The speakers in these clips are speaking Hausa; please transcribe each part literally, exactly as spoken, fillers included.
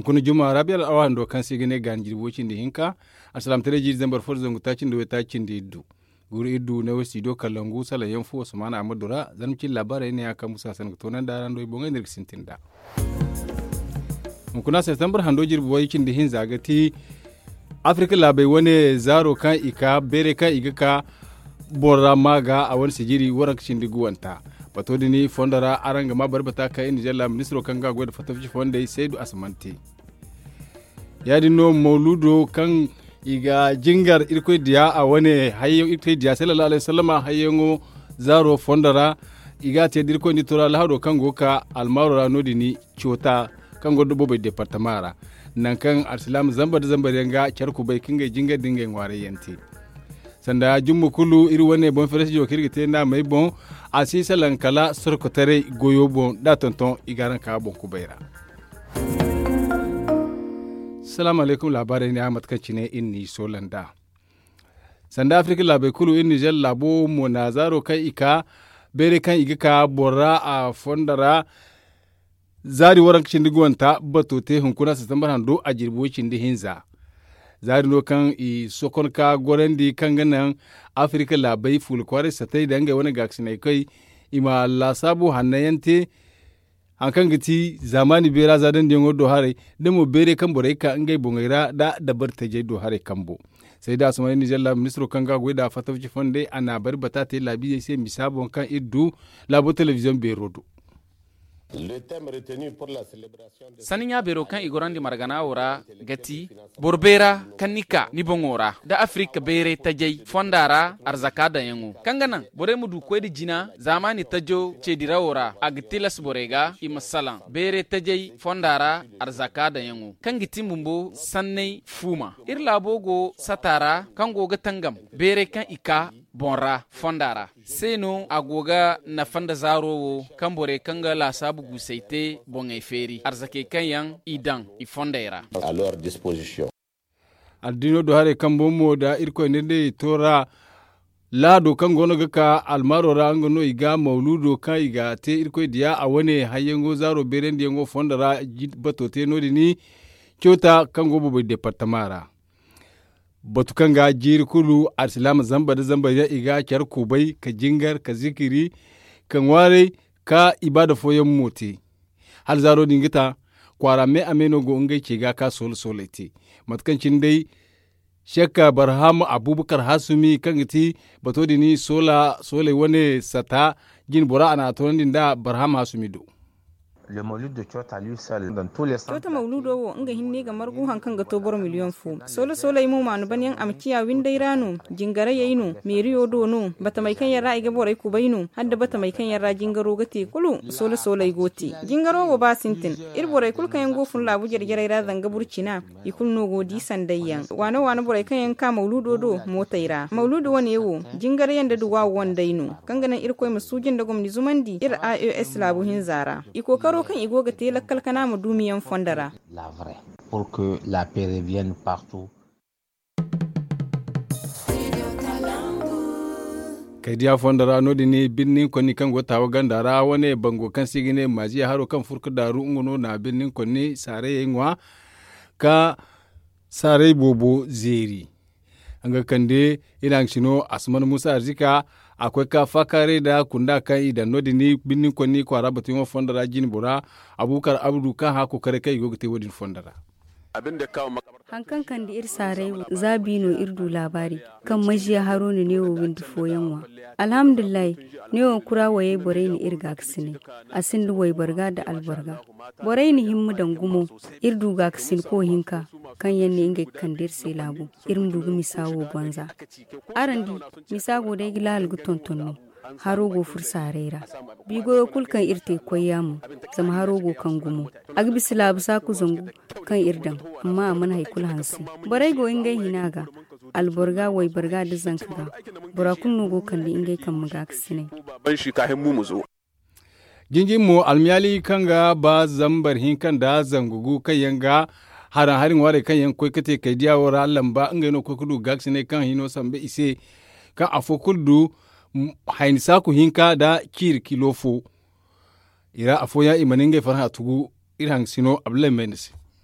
hunkuna juma rabiyal awan do kan sigine gan jirwocin da hinka assalam tare ji zambar for zangu tacin da wetacin da iddu guri iddu na wasi do kallangu sala yanfu usmana amadura zanmcin labarai ne aka musa san to nan daran do bonga ndir sintinda hunkuna september hando jirwocin da hin zagati afrika labai wani zaro kan ika bere kan igaka borra maga a wani sigiri warakcin diguwanta bato dini fondara aranga ma barbata ka in jalla ministro kan ga gwada fatafci fonda saidu asmante yadi no mauludo kan iga jingar irko diya a wani hayyo irko diya sallallahu alaihi wasallama hayyo zaro fondara iga te dirko ni tora lahado kan goka almaro no dini chota kan godo bobe departamara nan kan arsalam zamba da zamba yanga charku bai kinga jingar dinga ngware yanti sanda jummu kulu iri wane bon feresi jo kirgite na mai bon asisa lankala sorkotare goyo bon da tonton igaran ka bon kubaira. Assalamu alaikum, labarai ne Ahmad Kanci ne inni solanda. Sanda Afrika labai kulu inni jal labo monazaro kai ika bere kan igika borra a fondara zari waran cindigwanta batote hunkuna September hando a jirbo cindi hinza. Zari no kan i sokon ka gorendi kan ganan Afrika labai ful kware satai da ngai wani gaksine kai ima la sabu hanayante an kan giti zamani bera zadan dingo do hare da mu bere kan bore ka ngai bongaira da da barta je do hare kambo sai da suma ni jalla ministro kan ga goida fatawci fonde ana bar batata labi sai misabon kan iddu labo television berodo. Sanin ya bero kan igorandi margana ora gati borbera kanika ni bongora da Afrika bere tajai fondara arzaka da yango kangana bore mudu kwedi jina zamani tajo cedira ora agtilas borega imasalan bere tajai fondara arzaka da yango kangiti mumbo sannai fuma irla bogo satara kango gatangam bere kan ika bonra fondara seno agoga na fanda zaro kambore kanga la sabu gusaite bongai feri arzake kanyan idan ifondera à leur disposition. Aldino do hare kambo mo da irko nende tora lado kango no gaka almaro rango no iga mauludo kan iga te irko dia a wane hayengo zaro berendi yango fondara batote no dini kyota kango bobo departamara batukan ga jiri kulu arsilama zamba da zamba ya iga kyar kubai ka jingar ka zikiri kan ware ka ibada foyan moti har zaro dingita kwara me ameno go ngai ke ga ka sol solete matkancin dai shekka barham abubakar hasumi kan giti bato dini sola sole wane sata jin bura ana tonin da barham hasumi do le maulud de Chota lui seul dans tous les Chota mauludo wo nga hinne ga margu hankan ga tobor miliyon fu solo solo imu manu banyan amkiya windai rano jingare yayino meriyo do no bata mai kan yara iga borai ku baino hadda bata mai kan yara jingaro gati kulu solo solo igoti jingaro wo ba sintin ir borai kul kan yango fun labu jerjere ra zanga burcina ikul no go di sandayyan wana wana borai kan yanka mauludo do motaira mauludo woni yewo jingare yanda duwa wandaino kangana ir koy masujin da gomni zumandi ir A E S labu hin zara iko karo kan igoga tela kalkana mu dumiyan fondara la vraie pour que la paix revienne partout. kai dia fondara no dini binnin konni kan gota wa gandara wane bango kan sigine maji haro kan furka daru ngono na binnin konni sare yinwa ka sare bobo zeri anga kande ina shino asman musa arzika akwai ka fakare da kunda kan idan no dini binnin konni ko araba timo fondara jin bura abukar abdu kan ha ko kare kai gogte wodin fondara abin da kawo hankan kan da ir sarai zabino irdu labari kan majiya haruna ne wo windi foyanwa alhamdulillah ne wo kura waye bore ni irga ksine asin du way barga da albarga bore ni himmu dangumo irdu ga ksin ko hinka kan yanne inga kan dir sai labu irin dugu misawo banza arandi misago dai gilal gutontonno harogo fursareira bigo kulkan irte koyamu zama harogo kan gumo agbisi labu saku zangu kan irdan amma amana haikul hansi barai go ingai hinaga alborga wai barga da zankaga burakun nugo kan da ingai kan muga kisine ban shi ka himmu mu zo jingin mu almiyali kanga ba zambar hinkan da zangugu kan yanga haran harin ware kan yan koi kate kai diya wara lamba ingai no kokudu gaksine kan hino sambe ise kan afokuldu hain saku hinka da kir kilofo ira afoya imaninge farha tugu irhang sino abule menese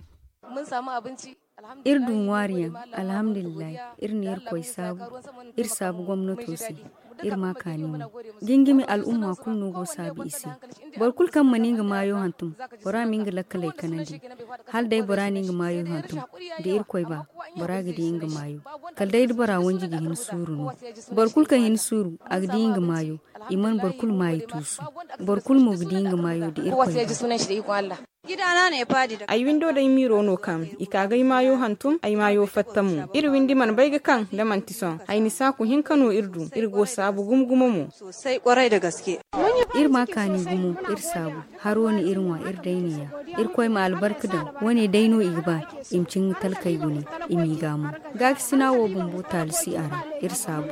mun samu abinci irdun wariyan alhamdulillah irniyar koi sabu ir sabu gwamnato si ir makani mu gingimi al'umma kunno go sabi isi barkul kan maninga mayo hantum bora minga lakkale kanandi hal dai bora ninga mayo hantum da ir koi ba bora gidi inga mayo kal dai bara wanji gi hin suru no barkul kan hin suru agdi inga mayo iman barkul mayi tusu barkul mo gidi inga mayo da ir koi ba gidana ne fadi da ai windo da miro no kam ikaga mayo hantum ai mayo fattamu ir windi man baiga kan da man tison ai ni saku hin kano irdu irgo sabu gumgumo mu sosai kwarai da gaske ir makani gumu ir sabu haro ni irwa ir dainiya ir koy ma albarkada wani daino igba imcin talkai guni imi gamu gaksina wo bumbu talsi ara ir sabu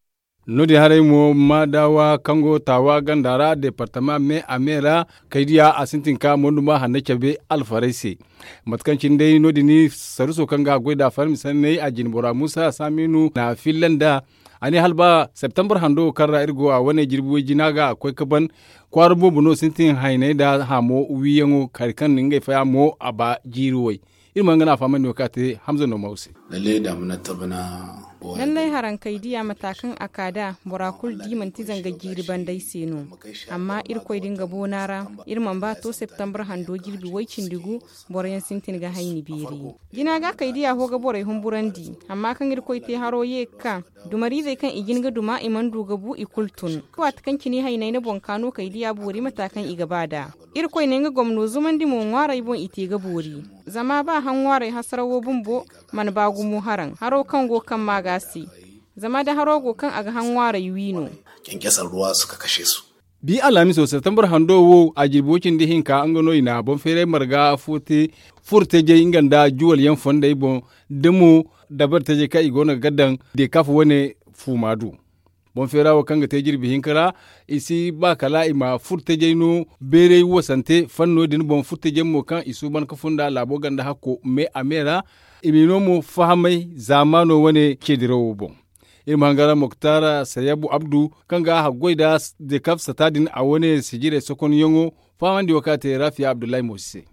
nodi hare mo madawa kango tawa gandara departement me amera kaidiya asintin ka monduma hanne chabe alfarese matkancin dai nodi ni saruso kanga goida farmi sanne a jinbora musa saminu na finlanda ani halba september hando karra irgo a wane jirbu jinaga akwai kaban kwarbo buno sintin haine da hamo wiyango karkan ninga fa mo aba jiruwai irman gana faman wakati hamza no mausi lalle da mun tabana lallai haran kaidiya matakan akada borakul diman tizanga girban dai seno amma irkoi dinga bonara irman ba to september hando girbi waicin digu borayan sintin ga haini biri gina ga kaidiya hoga borai humburandi amma kan irkoi te haro ye ka dumari zai kan igin ga duma iman duga bu ikultun ko atkan kini hainai na bonkano kaidiya bori matakan igabada irkoi ne ga gomno zuman dimo ngwara ibon ite ga bori zama ba han ware hasarawo bumbo man bagu mu haran haro kan go kan magasi zama da haro go kan aga han ware yuwino kenkesar ruwa suka kashe su bi alami so september handowo a jirbokin dihin ka an gano ina bon fere marga futi furte je inganda juwal yan fonda ibon demo dabar taje kai gona gaddan de kafu wane fumadu bon fera wa kanga te jirbi hinkara isi ba kala ima furte je no bere wasante fanno din bon furte je mo kan isu ban ka funda labo ganda hakko me amera imino mo fahamai zamano wane kediro bon irmangara muktara sayabu abdu kanga hagoida de kaf satadin a wane sijire sokon yongo famandi wakati rafi abdullahi mose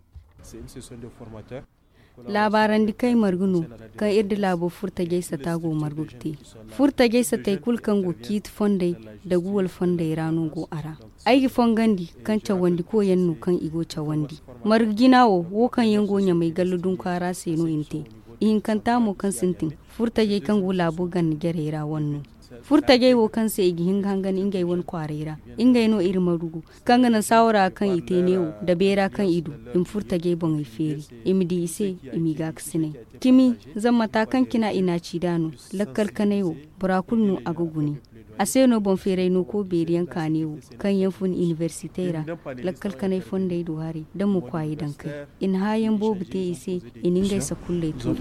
labaran di kai margunu kan irdi labo furta gaisa tago margukti furta gaisa tai kulkan go kit fonde da guwal fonde ranu go ara aigi fongandi kan cawandi ko yannu kan igo cawandi marginawo wo kan yango nya mai galludun kwara seno inte in kan tamo kan sintin furta gai kan go labo gan gerera wannan furta gai wo kan sai igi hingangan ingai won kwarera ingai no iri marugu kan gana sawara kan itenewo da bera kan idu in furta gai bon ai feri imidi ise imiga ksine kimi zamma ta kan kina ina cidano lakkal kanewo burakunnu aguguni aseno bon fere no ko beriyan kanewo kan yanfun universitaira lakkal kanai fonde duhari da mu kwayi dankai in hayan bobu te ise iningai sakulle to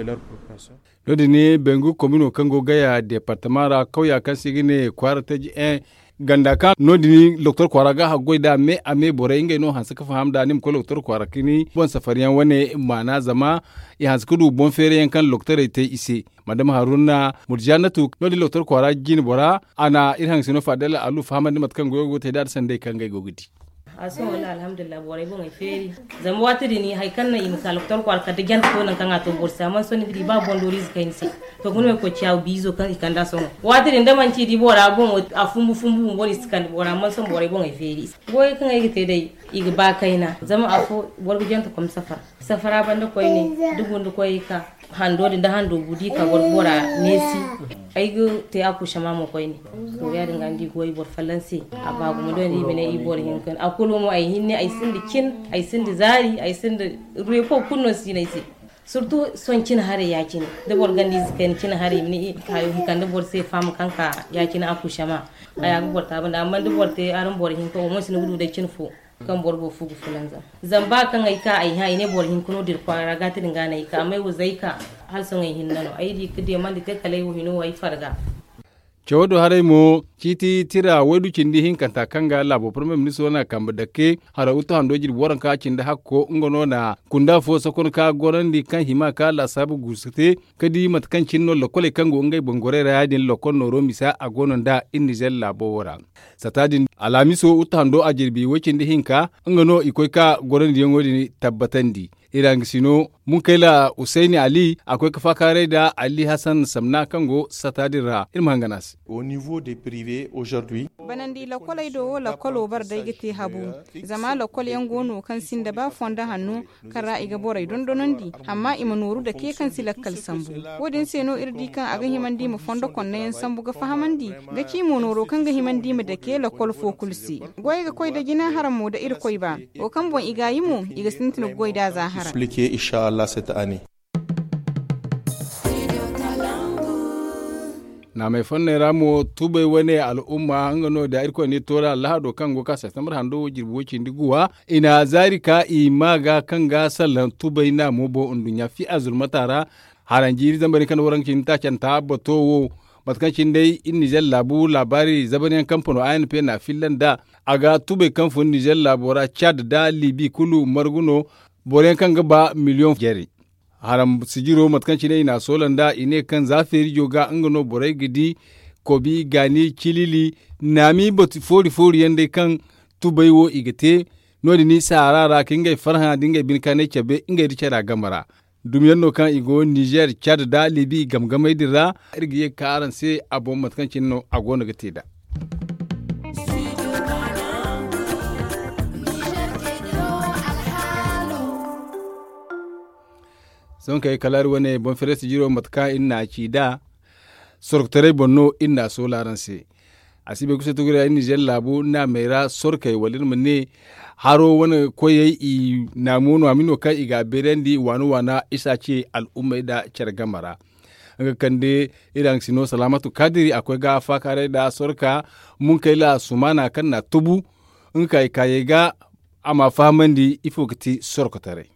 lodi ne bengu komino kango gaya departamara kauya kan sigine kwarta ji en ganda kan nodi ni doktor kwaraga ha goida me ame bore ingai no hansa ka fahamda nim ko doktor kwarakini bon safariyan wane mana zama ya hansa kudu bon fere yan kan doktor ite ise madam haruna murjanatu nodi doktor kwara gini bora ana irhan sino fadala alu fahamandi mat kan goyo te dar sande kan gai gogudi aso wala alhamdulillah boray bo ngay feri zam watiri ni hay kan na im kaloktor ko alka de jant ko nan kan ato borsa man soni di ba bondo ris kain si to gunwe ko ciaw bizo kan ikanda so watiri ndaman ci di bora bon afumbu fumbu boni skan bora man son boray bo ngay feri boy kan ay gite dai iga ba kaina zama afo borgo jant kom safar safara banda koy ni dugundu koy ka hando da hando budi ka bora nesi aigo te aku shama mo koy ni to ya dinga ndi goy bor falansi abagu mo don yimene i bor hin kan akulo mo ay hinne ay sindi kin ay sindi zari ay sindi ruwe ko kunno sinai si surtout son kin hare yakin da bor gandi kan kin hare ni kayo kan da bor se fam kanka yakin aku shama aya go bor ta banda amma da bor te aran bor hin ko mo sinu gudu da kin fo kan borgo fugu fulanza zamba kan ai ka ai ha ine bor hin kuno dir kwara gati dinga nai ka mai wuzai ka hal son ai hinnano ai di kide man di te kale wo hino wai farga Chodo hare mo kiti tira wedu cindi hin kanta kanga labo premier ministre na kamba dake hara uto hando jir boran ka cinda hakko ngono na kunda fo sokon ka gorandi kan hima ka la sabu gusite kadi mat kan cinno lokole kango ngai bongore rayadin lokon no romisa agonon da indizel labo wora satadin alamiso uto hando ajirbi wecindi hin ka ngono ikoy ka gorandi ngodi tabbatandi iran sino mun kai la Usaini Ali akwai kafa kare da Ali Hassan Samna Kango satadira ilmu hanganas. Au niveau des privés aujourd'hui banandi la kolai do la kolo bar da gite habu zama la kol yan gono kan sin da ba fonda hannu kara iga borai dondonondi amma imanuru da ke kan silakal sambu wodin seno irdi kan aga himandi mu fonda konne yan sambu ga fahamandi ga ki monoro kan ga himandi mu da ke la kol fo kulsi goy ga koy da gina haramu da ir koy ba o kan bon iga yimu iga sintin goy da zahara expliquer inshallah cette année. Na mai fannin ramo tubai wani al'umma an gano da irko ne tora lahado kan goka september hando jirbokin diguwa ina zarika imaga kan ga sallan tubai na mobo undunya fi azulmatara haranjiri zambari kan warankin ta canta batowo matkancin dai in Nijar labu labari zabanin kamfano A N P na Finland aga tubai kamfanin Nijar labora Chad da Libi kulu marguno boren kan gaba miliyon jeri haram sigiro matkanci ne na solanda ine kan zafiri joga angano borai gidi kobi gani kilili nami bot fori fori yande kan tubaiwo igete nodi ni sarara kinga farha dinga bin kane kebe inga ricara gamara dum yanno kan igo Niger Chad da Libi gamgamai dira irgiye karan sai abon matkanci no agona gate da son kai kalar wane bon fere jiro matka inna ci da sorktare bonno inna so laranse asibe kusa tugura inni jel labu na mera sorkai walin munne haro wani koyai i namuno amino kai iga berendi wanu wana isa ce al'ummai da cergamara ga kande idan sino salamatu kadiri akwai ga fakare da sorka mun kai la sumana kan na tubu in kai kai ga ama famandi ifokti sorkotare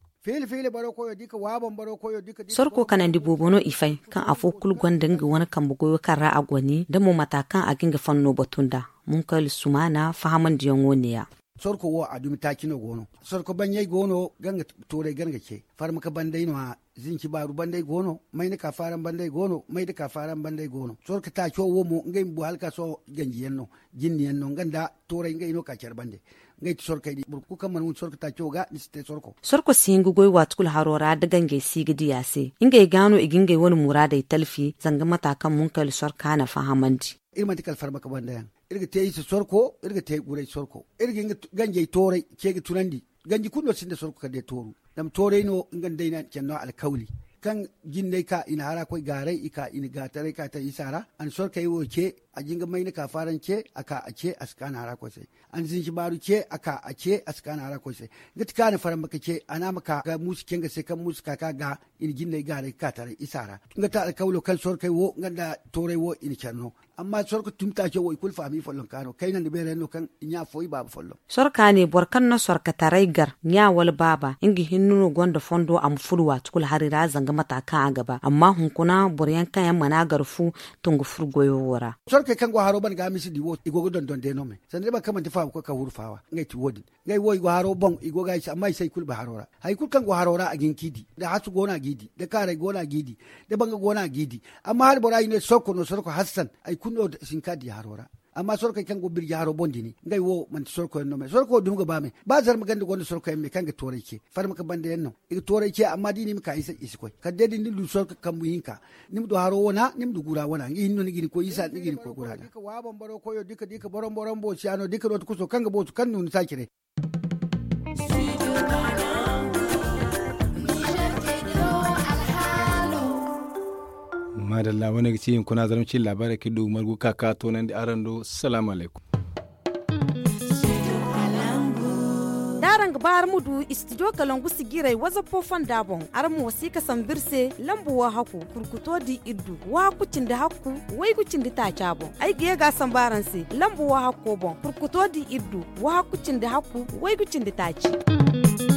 sorko kanan di bobono ifai kan afo kul gwandan ga wani kan bugoyo kan ra agwani da mu matakan a ginga fanno batunda mun kai sumana fahaman diyan woniya sorko wo adumi takino gono sorko banyai gono ganga tore ganga ke far maka bandai no zinci baru bandai gono mai ne ka faran bandai gono mai da ka faran bandai gono sorko ta cho wo mo ngai bu halka so ganji yenno jinni yenno ganda tore ngai no ka cer bande ngai sorko di burku kan man sorko ta cho ga niste sorko sorko singu goy watkul harora da gange sigidi yase ingai gano igingai wani murada talfi zanga matakan mun kai sorka na fahamandi irmatikal far maka bandai irga te yi sorko irga te gurai sorko irga ganje torai ke tunandi ganji kundo sinde sorko kade toru dam torai no ngandai na kenno alkauli kan jinnai ka ina hara koi garai ika ina gatare ka ta isara an sorka yi woke a jinga mai na kafaran ke aka ace askana hara ko sai an zin shi baru ke aka ace askana hara ko sai git kana faran maka ke ana maka ga musu kenga sai kan musu kaka ga in jinnai garai ka tare isara ngata alkaulo kan sorka yi wo nganda torai wo in kenno amma sorka tumta ke wo ikul fami follon kano kainan de bere no kan inya foyi baba follon sorka ne borkan na sorka tarai gar nya wal baba ingi hinnuno gonda fondo am furwa tukul harira zanga matakan a gaba amma hunkuna boryan kayan mana garfu tungu furgoyo wora sorka kan go haro ban ga misi di wo igogo don don de no me sanne ba kaman tifa ko ka hurfawa ngai ti wodi ngai wo igo haro bon igo ga amma sai kul ba harora hay kul kan go harora a ginkidi da hasu gona gidi da kare gona gidi da banga gona gidi amma har borai ne sokko no sorko hassan ay kuno sinkadi harora amma sorko kan go birji haro bondi ni ngai wo man sorko no me sorko dum go bame ba zar maganda gonda sorko me kan ga tore ke far maka bande yanno igo tore ke amma dini mika isa iskoy kadde din lu sorko kan mu yinka nim do haro wona nim do gura wona ngi hinno ni gini ko isa ni gini ko gura dika wa bon baro koyo dika dika boron boron bo ciano dika do kuso kan ga bo kan nun sakire madalla wani ci yin kuna zaramci labarai ki du margu kaka to nan da arando assalamu alaikum darang bar mudu istido kalangu sigirai waza pofan dabon armu wasika sambirse lambu wa haku kurkuto di iddu wa kucin da haku wai kucin da ta cabo ai giye ga sambaranse lambu wa hakko bon kurkuto di iddu wa kucin da haku wai kucin da ta ci